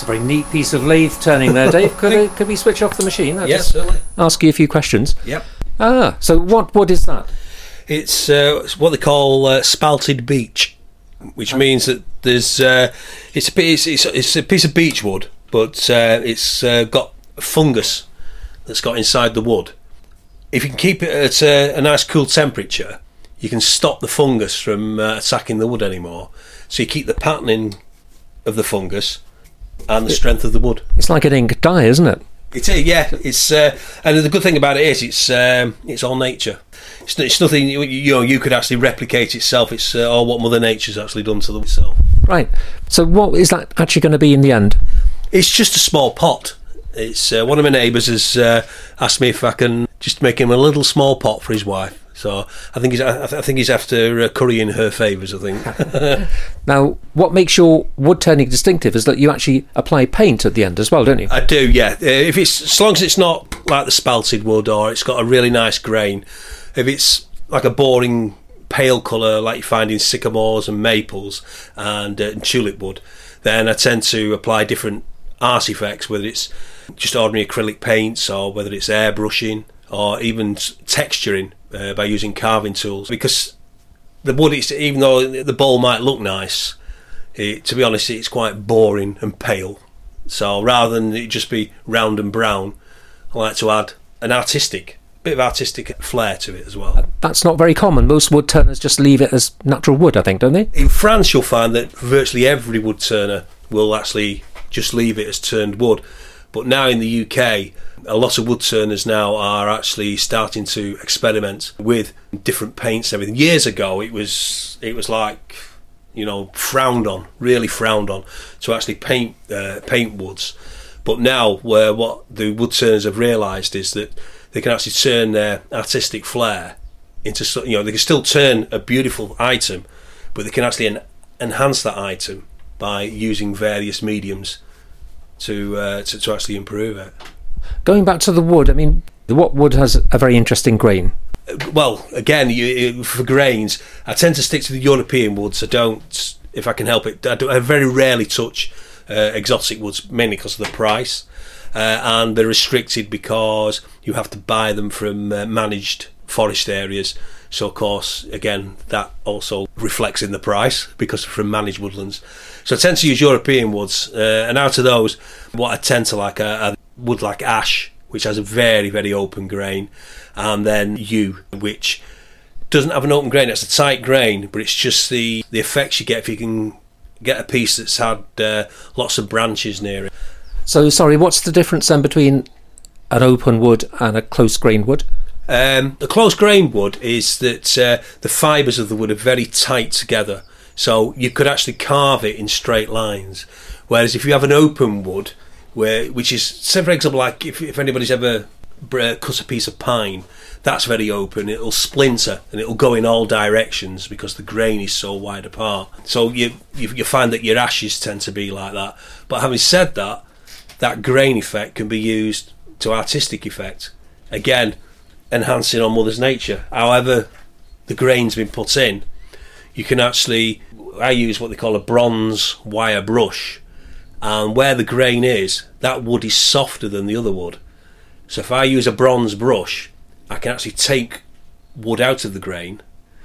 very neat piece of lathe turning there, Dave. Could we switch off the machine? Yes, certainly. Ask you a few questions. Yep. So what is that? It's what they call spalted beech, which means that there's it's a piece of beech wood, but it's got fungus that's got inside the wood. If you can keep it at a nice cool temperature, you can stop the fungus from attacking the wood anymore. So you keep the patterning of the fungus and the strength of the wood. It's like an ink dye, isn't it? It is, yeah. It's and the good thing about it is it's all nature. It's nothing you could actually replicate itself. It's all what Mother Nature's actually done to itself. Right. So what is that actually going to be in the end? It's just a small pot. It's one of my neighbours has asked me if I can just make him a little small pot for his wife. So I think he's after currying her favours, I think. Now, what makes your wood turning distinctive is that you actually apply paint at the end as well, don't you? I do, yeah. As long as it's not like the spalted wood or it's got a really nice grain. If it's like a boring pale colour like you find in sycamores and maples and tulip wood, then I tend to apply different art effects, whether it's just ordinary acrylic paints or whether it's airbrushing or even texturing by using carving tools. Because the wood, even though the bowl might look nice, to be honest, it's quite boring and pale. So rather than it just be round and brown, I like to add an bit of artistic flair to it as well. That's not very common. Most wood turners just leave it as natural wood, I think, don't they? In France, you'll find that virtually every wood turner will actually just leave it as turned wood. But now in the UK, a lot of wood turners now are actually starting to experiment with different paints and everything. Years ago, it was like, really frowned on to actually paint woods. But now, what the wood turners have realised is that they can actually turn their artistic flair into, they can still turn a beautiful item, but they can actually enhance that item by using various mediums to actually improve it. Going back to the wood, I mean, what wood has a very interesting grain? Well, again, for grains, I tend to stick to the European woods. I don't, if I can help it, I very rarely touch exotic woods, mainly because of the price. And they're restricted because you have to buy them from managed forest areas. So, of course, again, that also reflects in the price because they're from managed woodlands. So I tend to use European woods, and out of those, what I tend to like are wood like ash, which has a very, very open grain, and then yew, which doesn't have an open grain. It's a tight grain, but it's just the effects you get if you can get a piece that's had lots of branches near it. So, sorry, what's the difference then between an open wood and a close-grained wood? The close-grained wood is that the fibres of the wood are very tight together, so you could actually carve it in straight lines. Whereas if you have an open wood, which is, say for example, like if anybody's ever cut a piece of pine, that's very open. It'll splinter and it'll go in all directions because the grain is so wide apart. So you find that your ashes tend to be like that. But having said that, that grain effect can be used to artistic effect. Again, enhancing on Mother's Nature. However the grain's been put in, you can actually, I use what they call a bronze wire brush, and where the grain is, that wood is softer than the other wood. So if I use a bronze brush, I can actually take wood out of the grain.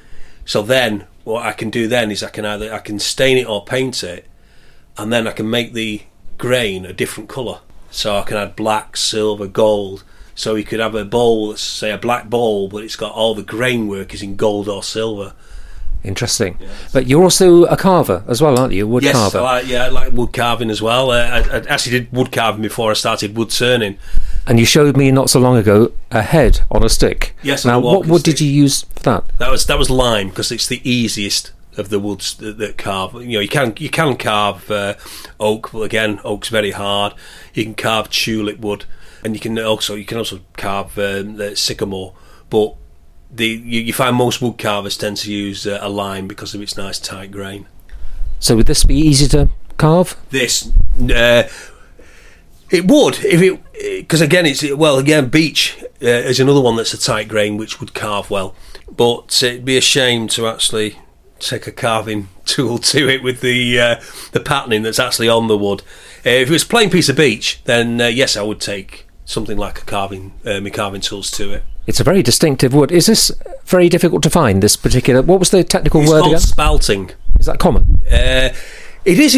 So then what I can do then is I can stain it or paint it, and then I can make the grain a different colour. So I can add black, silver, gold. So you could have a bowl that's, say, a black bowl, but it's got all the grain work is in gold or silver. Interesting. Yes. But you're also a carver as well, aren't you? A wood carver. I like wood carving as well. I actually did wood carving before I started wood turning. And you showed me not so long ago a head on a stick. Yes. Now, what wood did you use for that? That was lime, because it's the easiest of the woods that carve. You can carve oak, but again, oak's very hard. You can carve tulip wood, and you can also carve the sycamore. But you find most wood carvers tend to use a lime because of its nice tight grain. So would this be easy to carve? This it would, because again beech is another one that's a tight grain which would carve well. But it'd be a shame to actually take a carving tool to it with the patterning that's actually on the wood. If it was a plain piece of beech, then yes, I would take something like a carving, my carving tools to it. It's a very distinctive wood. Is this very difficult to find, this particular... What was the technical word again? It's called spalting. Is that common? It is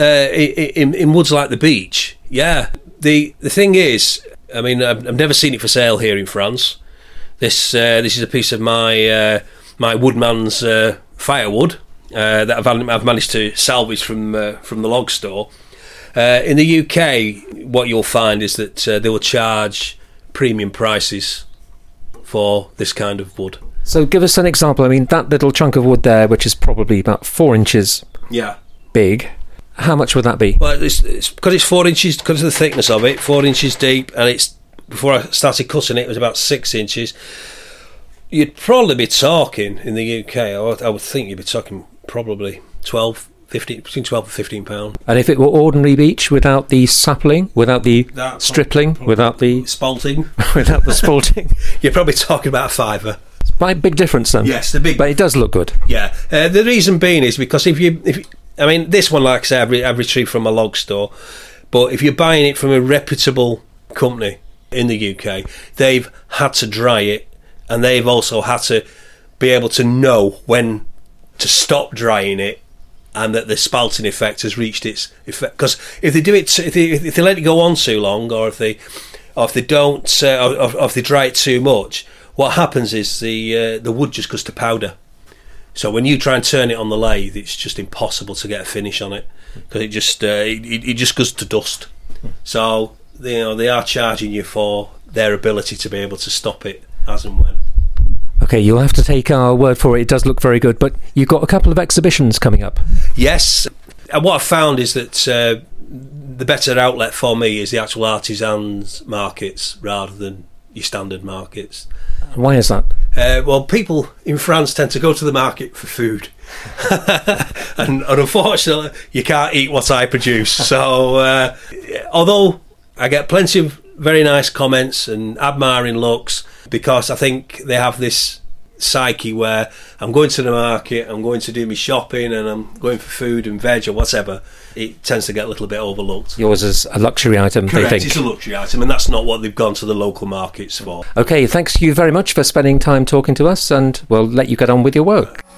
in woods like the beech, yeah. The thing is, I mean, I've never seen it for sale here in France. This is a piece of my woodman's firewood that I've managed to salvage from the log store. In the UK, what you'll find is that they will charge premium prices for this kind of wood. So give us an example. I mean, that little chunk of wood there, which is probably about 4 inches big, how much would that be? Well, it's because it's 4 inches, because of the thickness of it, 4 inches deep, and it's, before I started cutting it was about 6 inches. You'd probably be talking, in the UK, I would think you'd be talking probably between 12 and 15 pounds. And if it were ordinary beech, without the sapling, without the stripling, without the spalting, without the spalting, you're probably talking about a fiver. It's quite a big difference then. Yes, the big. But it does look good. Yeah, the reason being is because if I mean, this one, like I say, I've retrieved from a log store, but if you're buying it from a reputable company in the UK, they've had to dry it, and they've also had to be able to know when to stop drying it, and that the spalting effect has reached its effect. Because if they do it, if they let it go on too long, or if they don't, or if they dry it too much, what happens is the wood just goes to powder. So when you try and turn it on the lathe, it's just impossible to get a finish on it, because it just goes to dust. So they are charging you for their ability to be able to stop it as and when. Okay, you'll have to take our word for it. It does look very good, but you've got a couple of exhibitions coming up. Yes, and what I've found is that the better outlet for me is the actual artisans markets rather than your standard markets. Why is that? Well, people in France tend to go to the market for food. and unfortunately, you can't eat what I produce. So, although I get plenty of very nice comments and admiring looks, because I think they have this psyche where I'm going to the market, I'm going to do my shopping, and I'm going for food and veg or whatever, it tends to get a little bit overlooked. Yours is a luxury item, Correct, they think. It's a luxury item, and that's not what they've gone to the local markets for. Okay, thanks you very much for spending time talking to us, and we'll let you get on with your work.